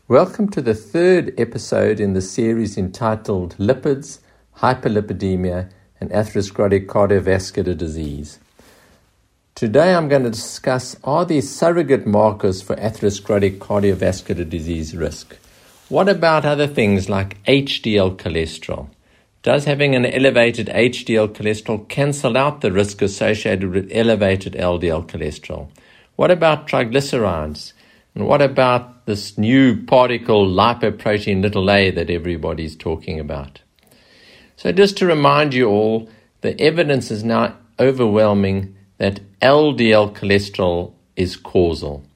Welcome to the third episode in the series entitled Lipids, Hyperlipidemia, and Atherosclerotic Cardiovascular Disease. Today I'm going to discuss, are there surrogate markers for atherosclerotic cardiovascular disease risk? What about other things like HDL cholesterol? Does having an elevated HDL cholesterol cancel out the risk associated with elevated LDL cholesterol? What about triglycerides? And what about this new particle lipoprotein a that everybody's talking about? So just to remind you all, the evidence is now overwhelming that LDL cholesterol is causal.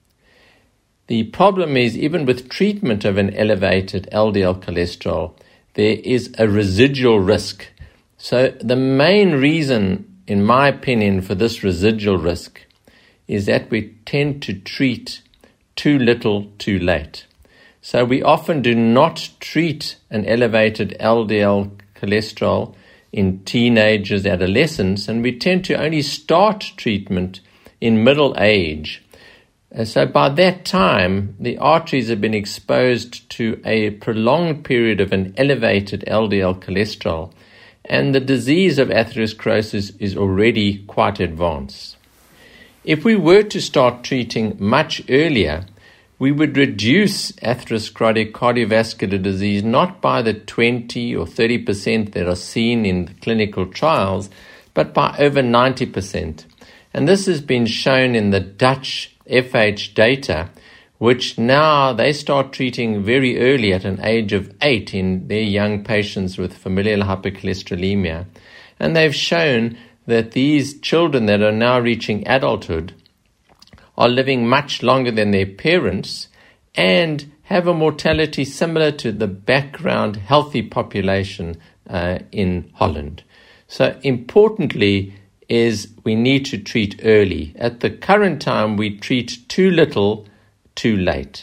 The problem is, even with treatment of an elevated LDL cholesterol, there is a residual risk. So the main reason, in my opinion, for this residual risk is that we tend to treat too little, too late. So we often do not treat an elevated LDL cholesterol in teenagers, adolescents, and we tend to only start treatment in middle age. So by that time, the arteries have been exposed to a prolonged period of an elevated LDL cholesterol, and the disease of atherosclerosis is already quite advanced. If we were to start treating much earlier, we would reduce atherosclerotic cardiovascular disease not by the 20 or 30% that are seen in the clinical trials, but by over 90%. And this has been shown in the Dutch FH data, which now they start treating very early at an age of 8 in their young patients with familial hypercholesterolemia. And they've shown that these children that are now reaching adulthood are living much longer than their parents and have a mortality similar to the background healthy population in Holland. So importantly is we need to treat early. At the current time, we treat too little, too late.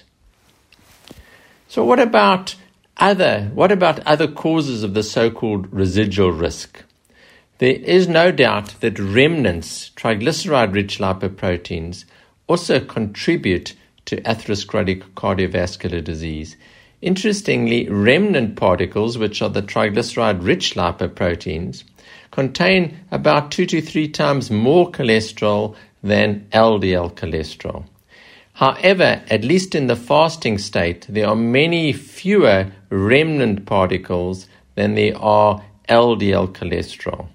So what about other causes of the so-called residual risk? There is no doubt that remnants, triglyceride-rich lipoproteins, also contribute to atherosclerotic cardiovascular disease. Interestingly, remnant particles, which are the triglyceride-rich lipoproteins, contain about 2 to 3 times more cholesterol than LDL cholesterol. However, at least in the fasting state, there are many fewer remnant particles than there are LDL cholesterol.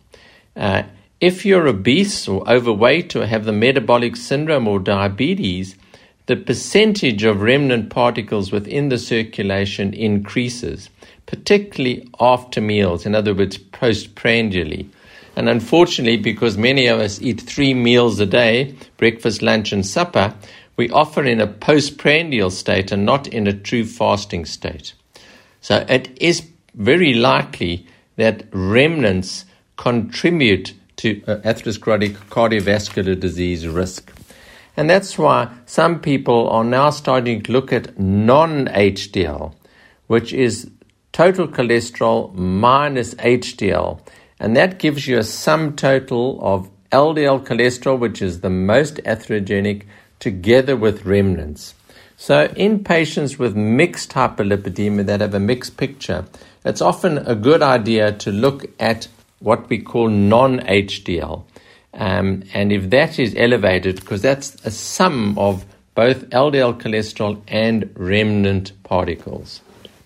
If you're obese or overweight or have the metabolic syndrome or diabetes, the percentage of remnant particles within the circulation increases, particularly after meals, in other words, postprandially. And unfortunately, because many of us eat 3 meals a day, breakfast, lunch, and supper, we often in a postprandial state and not in a true fasting state. So it is very likely that remnants contribute to atherosclerotic cardiovascular disease risk. And that's why some people are now starting to look at non-HDL, which is total cholesterol minus HDL. And that gives you a sum total of LDL cholesterol, which is the most atherogenic, together with remnants. So in patients with mixed hyperlipidemia that have a mixed picture, it's often a good idea to look at what we call non-HDL. And if that is elevated, because that's a sum of both LDL cholesterol and remnant particles.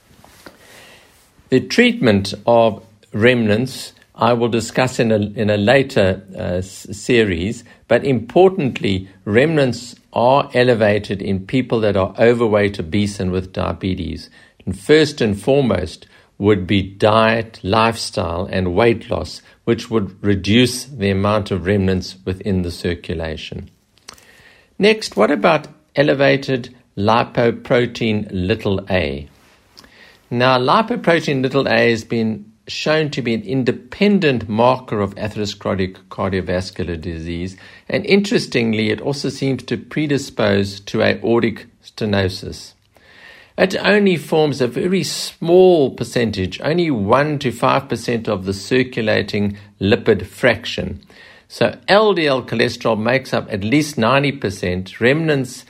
The treatment of remnants I will discuss in a later series, but importantly, remnants are elevated in people that are overweight, obese, and with diabetes. And first and foremost would be diet, lifestyle, and weight loss, which would reduce the amount of remnants within the circulation. Next, what about elevated lipoprotein a? Now, lipoprotein a has been shown to be an independent marker of atherosclerotic cardiovascular disease, and interestingly, it also seems to predispose to aortic stenosis. It only forms a very small percentage, only 1 to 5% of the circulating lipid fraction. So LDL cholesterol makes up at least 90%, remnants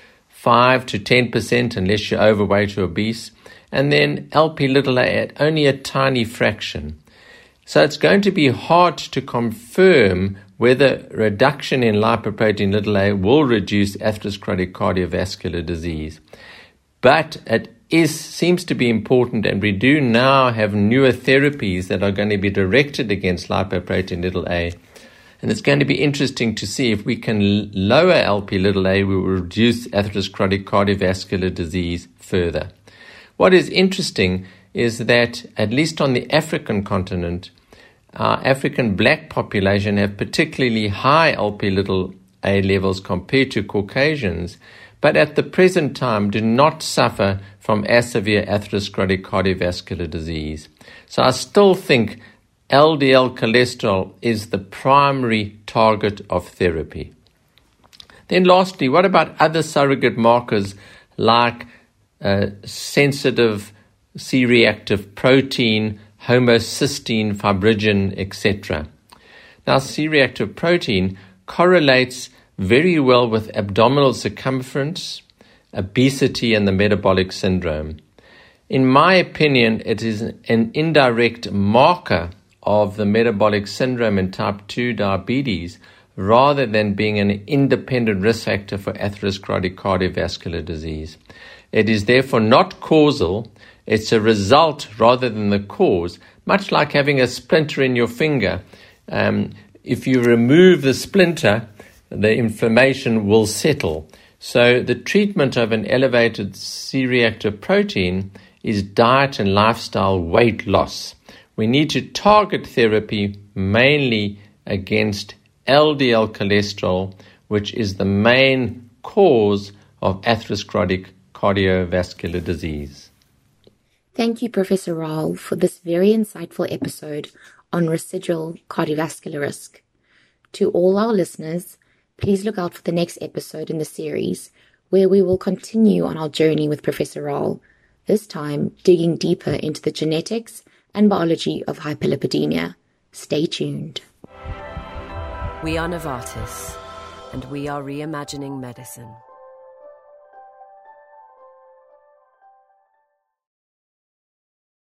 5 to 10% unless you're overweight or obese, and then Lp(a) at only a tiny fraction. So it's going to be hard to confirm whether reduction in lipoprotein(a) will reduce atherosclerotic cardiovascular disease. But it seems to be important, and we do now have newer therapies that are going to be directed against lipoprotein(a). And it's going to be interesting to see if we can lower Lp(a), we will reduce atherosclerotic cardiovascular disease further. What is interesting is that, at least on the African continent, our African black population have particularly high Lp(a) levels compared to Caucasians, but at the present time do not suffer from as severe atherosclerotic cardiovascular disease. So I still think LDL cholesterol is the primary target of therapy. Then lastly, what about other surrogate markers like sensitive C-reactive protein, homocysteine, fibrinogen, etc.? Now, C-reactive protein correlates very well with abdominal circumference, obesity, and the metabolic syndrome. In my opinion, it is an indirect marker of the metabolic syndrome and type 2 diabetes rather than being an independent risk factor for atherosclerotic cardiovascular disease. It is therefore not causal. It's a result rather than the cause, much like having a splinter in your finger. If you remove the splinter, the inflammation will settle. So the treatment of an elevated C-reactive protein is diet and lifestyle weight loss. We need to target therapy mainly against LDL cholesterol, which is the main cause of atherosclerotic cardiovascular disease. Thank you, Professor Rahl, for this very insightful episode on residual cardiovascular risk. To all our listeners, please look out for the next episode in the series, where we will continue on our journey with Professor Rahl, this time digging deeper into the genetics and biology of hyperlipidemia. Stay tuned. We are Novartis, and we are reimagining medicine.